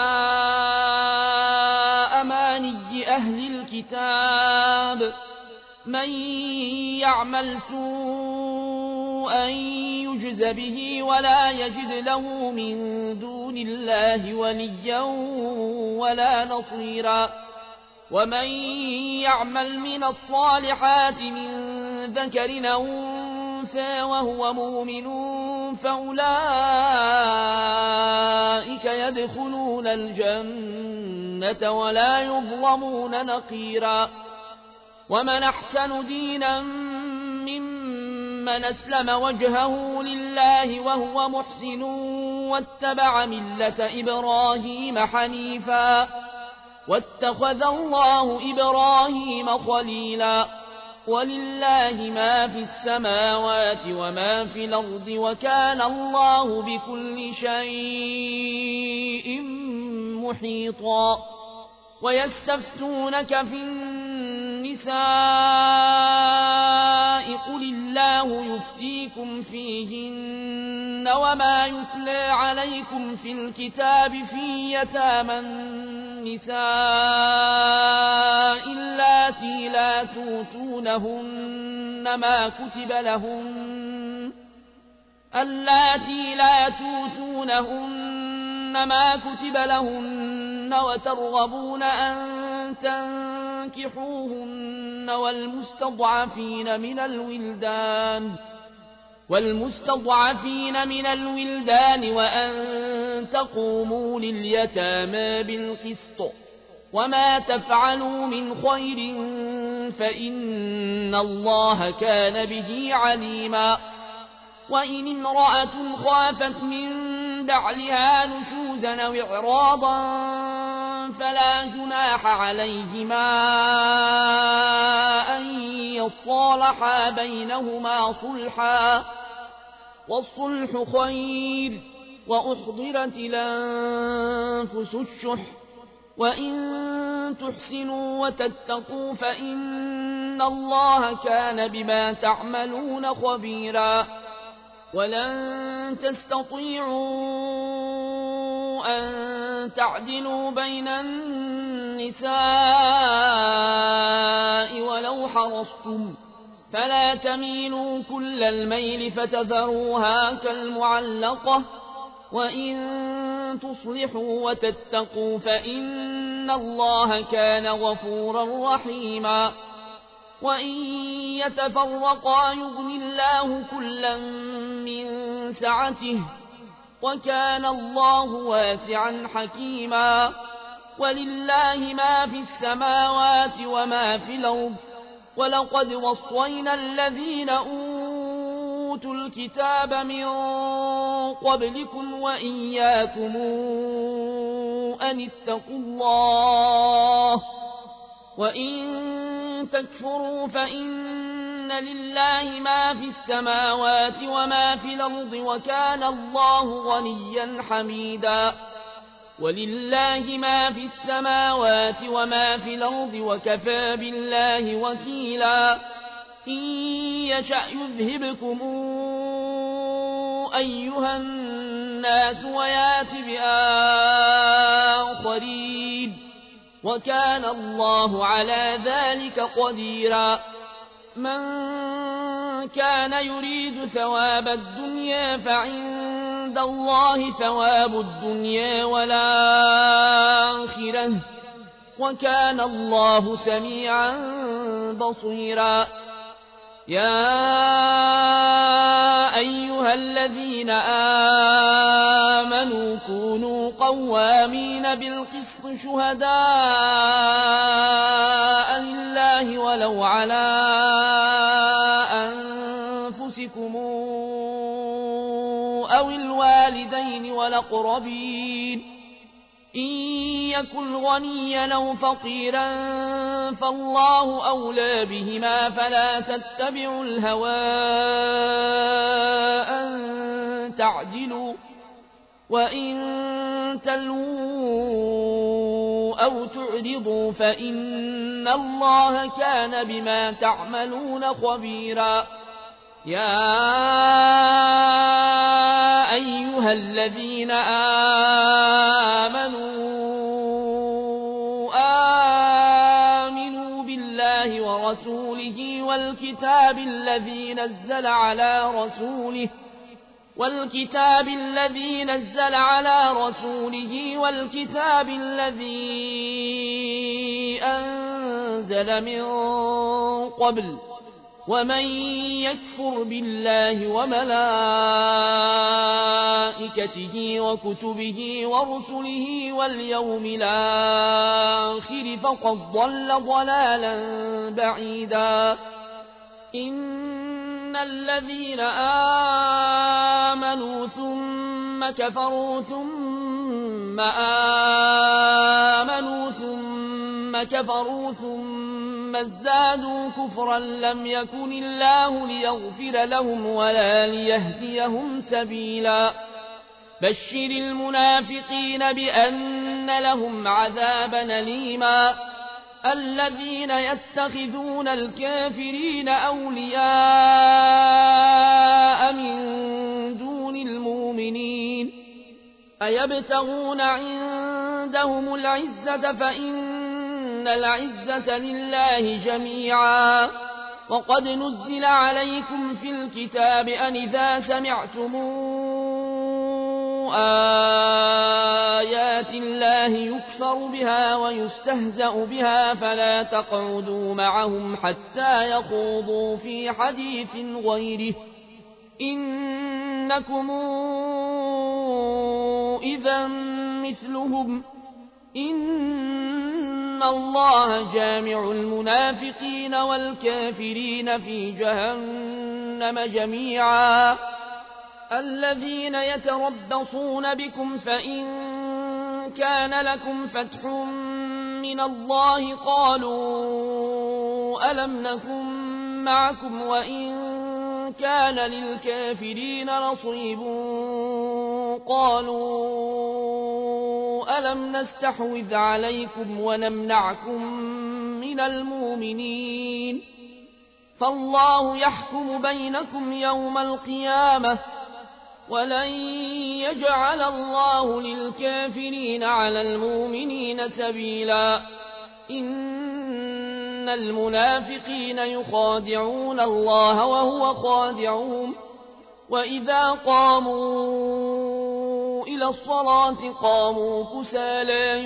أماني أهل الكتاب من يعمل سوءا يجز به ولا يجد له من دون الله وليا ولا نصيرا ومن يعمل من الصالحات من ذكر أو أنثى وهو مؤمن فأولئك يدخلون الجنة ولا يظلمون نقيرا ومن أحسن دينا ممن أسلم وجهه لله وهو محسن واتبع ملة إبراهيم حنيفا واتخذ الله إبراهيم خليلا ولله ما في السماوات وما في الأرض وكان الله بكل شيء محيطا ويستفتونك في النساء قل الله يفتيكم فيهن وما يتلى عليكم في الكتاب في يتامى النساء اللاتي لا توتونهن ما كتب لهن اللاتي لا توتونهن ما كتب لهن وترغبون أن تنكحوهن والمستضعفين من الولدان والمستضعفين من الولدان وأن تقوموا لليتامى بالقسط وما تفعلوا من خير فإن الله كان به عليما وإن امرأة خافت من بعلها نشوزا أو إعراضا فلا جناح عليهما أن يصالحا بينهما صلحا والصلح خير وأحضرت الأنفس الشح وإن تحسنوا وتتقوا فإن الله كان بما تعملون خبيرا ولن تستطيعوا أن تعدلوا بين النساء ولو حرصتم فلا تميلوا كل الميل فتذروها كالمعلقة وإن تصلحوا وتتقوا فإن الله كان غفورا رحيما وإن يتفرقا يغن الله كلا من سعته وكان الله واسعا حكيما ولله ما في السماوات وما في الأرض ولقد وصينا الذين أوتوا الكتاب من قبلكم وإياكم أن اتقوا الله وإن تكفروا فإن لله ما في السماوات وما في الأرض وكان الله غنيا حميدا ولله ما في السماوات وما في الأرض وكفى بالله وكيلا إن يشأ يذهبكم أيها الناس ويات بآخرين وكان الله على ذلك قديرا من كان يريد ثواب الدنيا فعند الله ثواب الدنيا والآخرة وكان الله سميعا بصيرا يا أيها الذين آمنوا كونوا قوامين بالقسط شهداء لله ولو على أنفسكم أو الوالدين والأقربين إن يكن غنيا أو فقيرا فالله أولى بهما فلا تتبعوا الهوى أن تعجلوا وإن تلووا أو تعرضوا فإن الله كان بما تعملون خبيرا يا أيها الذين آمنوا آمنوا بالله ورسوله والكتاب الذي نزل على رسوله والكتاب الذي نزل على رسوله والكتاب الذي أنزل من قبل ومن يكفر بالله وملائكته وكتبه ورسله واليوم الآخر فقد ضل ضلالا بعيدا إن الذين آمنوا ثم كفروا ثم آمنوا ثم كفروا ثم ازدادوا كفرا لم يكن الله ليغفر لهم ولا ليهديهم سبيلا بشر المنافقين بأن لهم عذابا أليما الذين يتخذون الكافرين أولياء من دون المؤمنين أيبتغون عندهم العزة فإن العزة لله جميعا وقد نزل عليكم في الكتاب أن إذا سمعتم آيات الله يكفر بها ويستهزأ بها فلا تقعدوا معهم حتى يخوضوا في حديث غيره إنكم إذا مثلهم إن الله جامع المنافقين والكافرين في جهنم جميعا الذين يتربصون بكم فإن كان لكم فتح من الله قالوا ألم نكن معكم وإن كان للكافرين نصيب قالوا ألم نستحوذ عليكم ونمنعكم من المؤمنين فالله يحكم بينكم يوم القيامة ولن يجعل الله للكافرين على المؤمنين سبيلا إن المنافقين يخادعون الله وهو خادعهم وإذا قاموا إلى الصلاة قاموا كسالى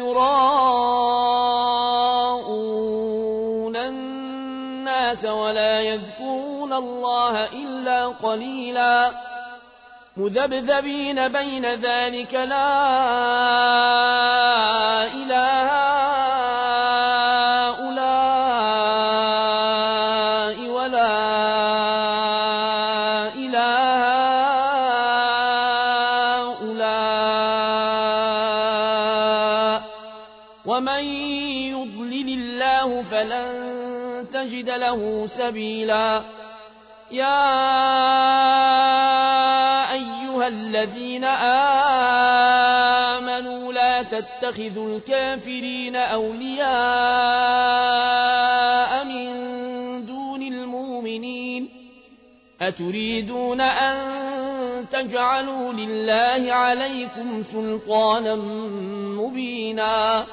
يراءون الناس ولا يذكرون الله إلا قليلا مذبذبين بين ذلك لا إله هؤلاء ولا إله هؤلاء ومن يضلل الله فلن تجد له سبيلا يا أيها الذين آمنوا لا تتخذوا الكافرين أولياء من دون المؤمنين أتريدون أن تجعلوا لله عليكم سلطانا مبينا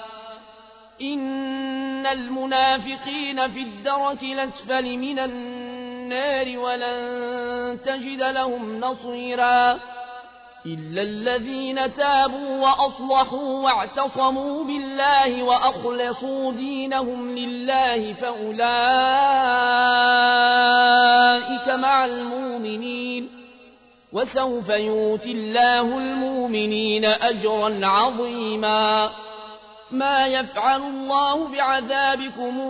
إن المنافقين في الدرك الأسفل من النار ولن تجد لهم نصيرا إلا الذين تابوا وأصلحوا واعتصموا بالله وأخلصوا دينهم لله فأولئك مع المؤمنين وسوف يؤتي الله المؤمنين أجرا عظيما ما يفعل الله بعذابكم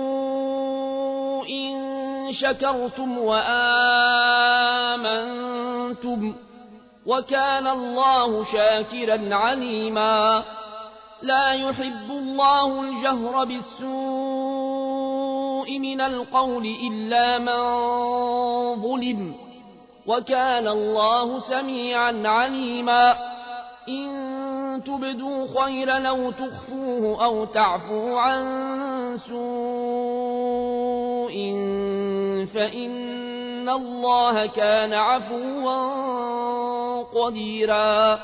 إن شكرتم وآمنتم وكان الله شاكرا عليما لا يحب الله الجهر بالسوء من القول إلا من ظلم وكان الله سميعا عليما إن تبدوا خيرا أو تخفوه أو تعفوا عن سوء فإن الله كان عفوا قديرا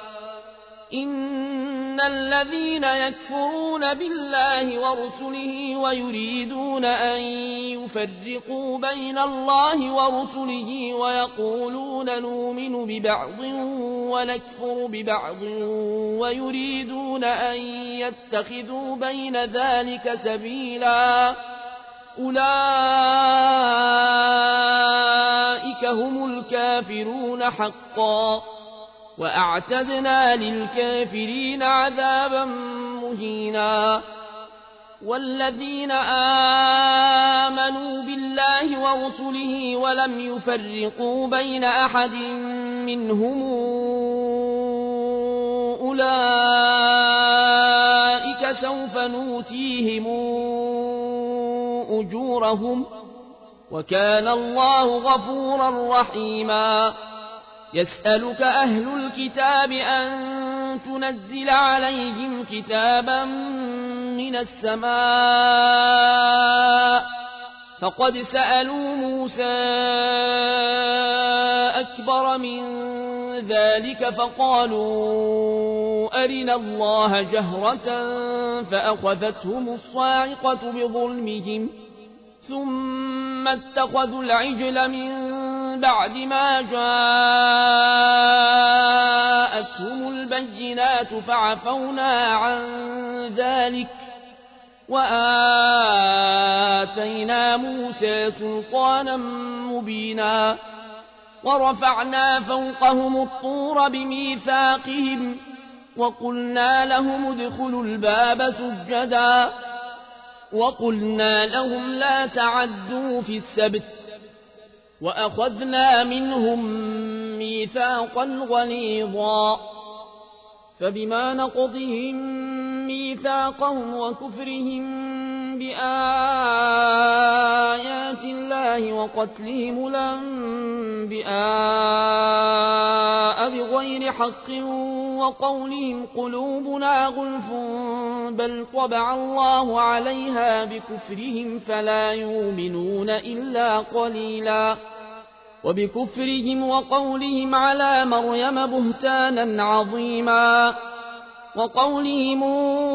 إن الذين يكفرون بالله ورسله ويريدون أن يفرقوا بين الله ورسله ويقولون نؤمن ببعض ونكفر ببعض ويريدون أن يتخذوا بين ذلك سبيلا أولئك هم الكافرون حقا وأعتدنا للكافرين عذابا مهينا والذين آمنوا بالله ورسله ولم يفرقوا بين أحد منهم أولئك سوف نؤتيهم أجورهم وكان الله غفورا رحيما يسألك أهل الكتاب أن تنزل عليهم كتابا من السماء فقد سألوا موسى أكبر من ذلك فقالوا أرنا الله جهرة فأخذتهم الصاعقة بظلمهم ثم اتخذوا العجل من بعد ما جاءتهم البينات فعفونا عن ذلك وآتينا موسى سلطانا مبينا ورفعنا فوقهم الطور بميثاقهم وقلنا لهم ادخلوا الباب سجدا وقلنا لهم لا تعدوا في السبت وأخذنا منهم ميثاقا غليظا فبما نقضهم ميثاقهم وكفرهم بآيات الله وقتلهم الأنبياء بغير حق وقولهم قلوبنا غلف بل طبع الله عليها بكفرهم فلا يؤمنون إلا قليلا وبكفرهم وقولهم على مريم بهتانا عظيما وقولهم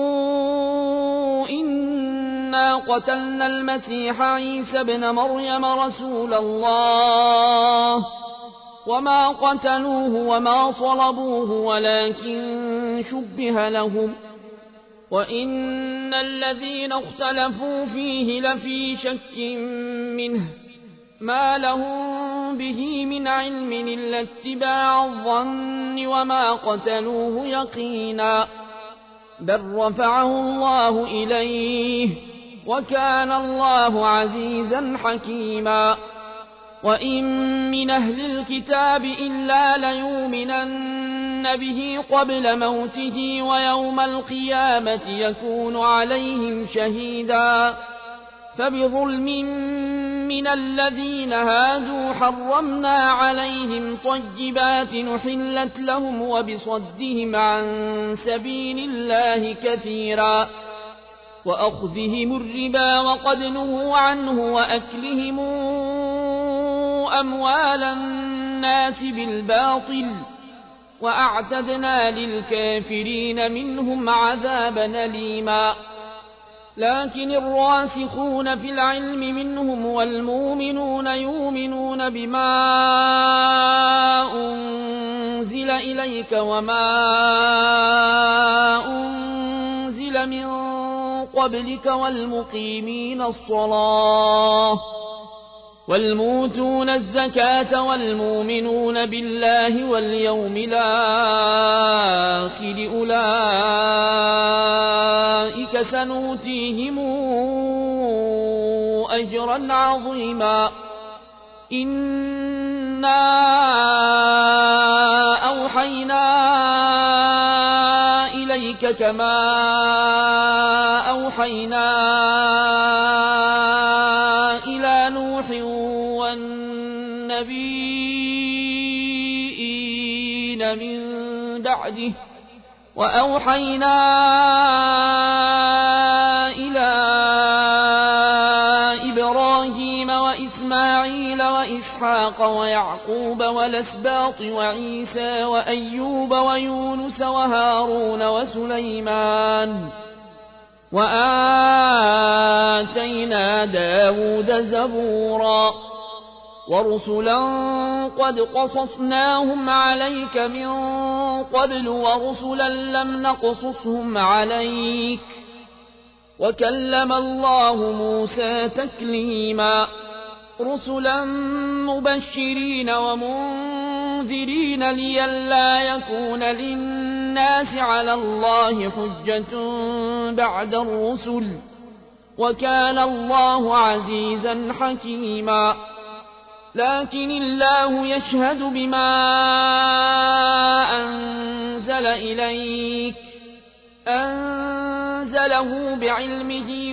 إنا قتلنا المسيح عيسى ابن مريم رسول الله وما قتلوه وما صلبوه ولكن شبه لهم وإن الذين اختلفوا فيه لفي شك منه ما لهم به من علم إلا اتباع الظن وما قتلوه يقينا بل رفعه الله إليه وكان الله عزيزا حكيما وإن من أهل الكتاب إلا ليؤمنن به قبل موته ويوم القيامة يكون عليهم شهيدا فبظلم من الذين هادوا حرمنا عليهم طيبات نحلت لهم وبصدهم عن سبيل الله كثيرا وأخذهم الربا وقد نهوا عنه وأكلهم أموال الناس بالباطل وأعتدنا للكافرين منهم عذابا أليما لكن الراسخون في العلم منهم والمؤمنون يؤمنون بما أنزل إليك وما أنزل من قبلك والمقيمين الصلاة والموتون الزكاة والمؤمنون بالله واليوم الآخر أولئك سنؤتيهم أجرا عظيما إنا أوحينا إليك كما أوحينا إلى نوح والنبيين من بعده وأوحينا إلى إبراهيم وإسماعيل وإسحاق ويعقوب والأسباط وعيسى وأيوب ويونس وهارون وسليمان وآتينا داود زبورا ورسلا قد قصصناهم عليك من قبل ورسلا لم نقصصهم عليك وكلم الله موسى تكليما رسلا مبشرين ومنذرين لئلا يكون للناس على الله حجة بعد الرسل وكان الله عزيزا حكيما لكن الله يشهد بما أنزل إليك أنزله بعلمه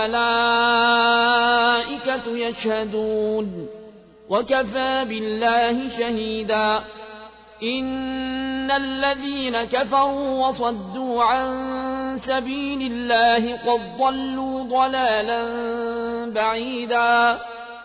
والملائكة يشهدون وكفى بالله شهيدا إن الذين كفروا وصدوا عن سبيل الله قد ضلوا ضلالا بعيدا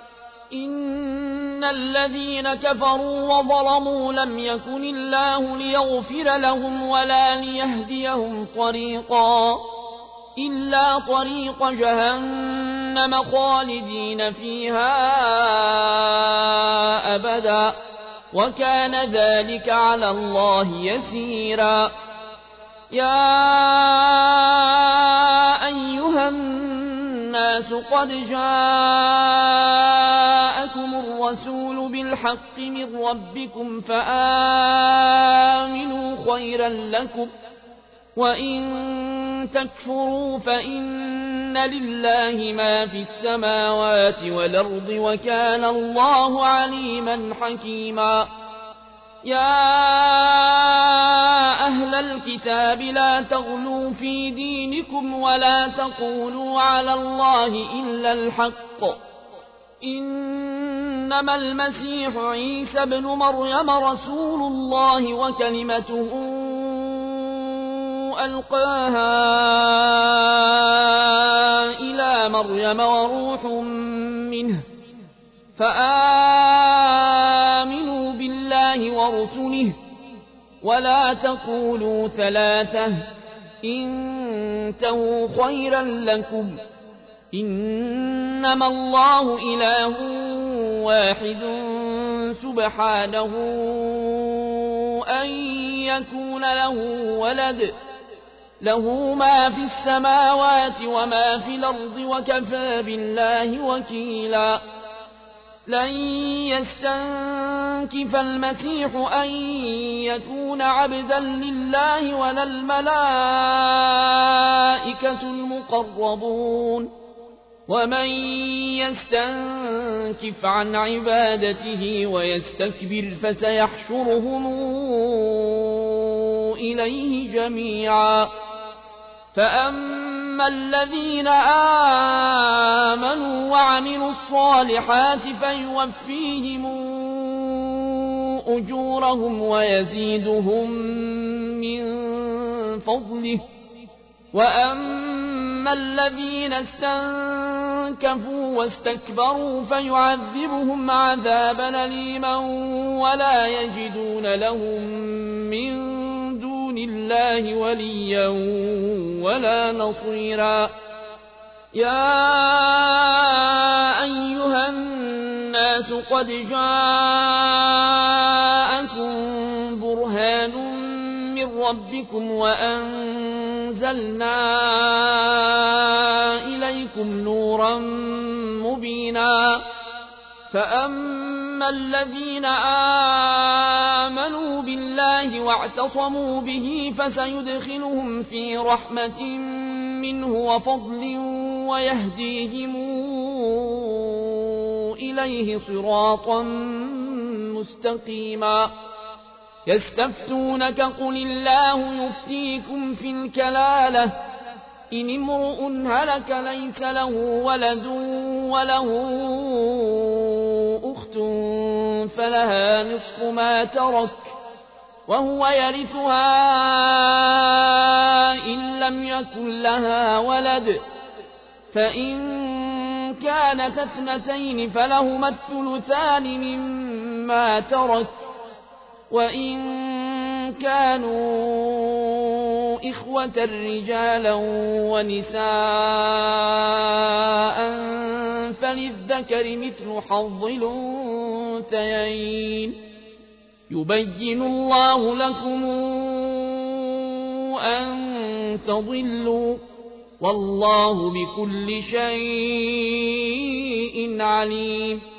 إن الذين كفروا وظلموا لم يكن الله ليغفر لهم ولا ليهديهم طريقا إلا طريق جهنم خالدين فيها أبدا وكان ذلك على الله يسيرا يا أيها الناس قد جاءكم الرسول بالحق من ربكم فآمنوا خيرا لكم وإن تكفروا فإن لله ما في السماوات والأرض وكان الله عليما حكيما يا أهل الكتاب لا تغلوا في دينكم ولا تقولوا على الله إلا الحق إنما المسيح عيسى بن مريم رسول الله وكلمته ألقاها إلى مريم وروح منه فآمنوا بالله ورسله ولا تقولوا ثلاثة انتهوا خيرا لكم إنما الله إله واحد سبحانه أن يكون له ولد له ما في السماوات وما في الأرض وكفى بالله وكيلا لن يستنكف المسيح أن يكون عبدا لله ولا الملائكة المقربون ومن يستنكف عن عبادته ويستكبر فسيحشرهم إليه جميعا فأما الذين آمنوا وعملوا الصالحات فيوفيهم أجورهم ويزيدهم من فضله وأما فأما الذين استنكفوا واستكبروا فيعذبهم عذابا أليما ولا يجدون لهم من دون الله وليا ولا نصيرا يا أيها الناس قد جاءكم برهان من ربكم وأنزلنا إليكم نورا مبينا فأما الذين آمنوا بالله واعتصموا به فسيدخلهم في رحمة منه وفضل ويهديهم إليه صراطا مستقيما يستفتونك قل الله يفتيكم في الكلالة إن امرؤ هلك ليس له ولد وله أخت فلها نصف ما ترك وهو يرثها إن لم يكن لها ولد فإن كانت اثنتين فلهما الثلثان مما ترك وإن كانوا إخوة رجالا ونساء فللذكر مثل حظ الأنثيين يبين الله لكم أن تضلوا والله بكل شيء عليم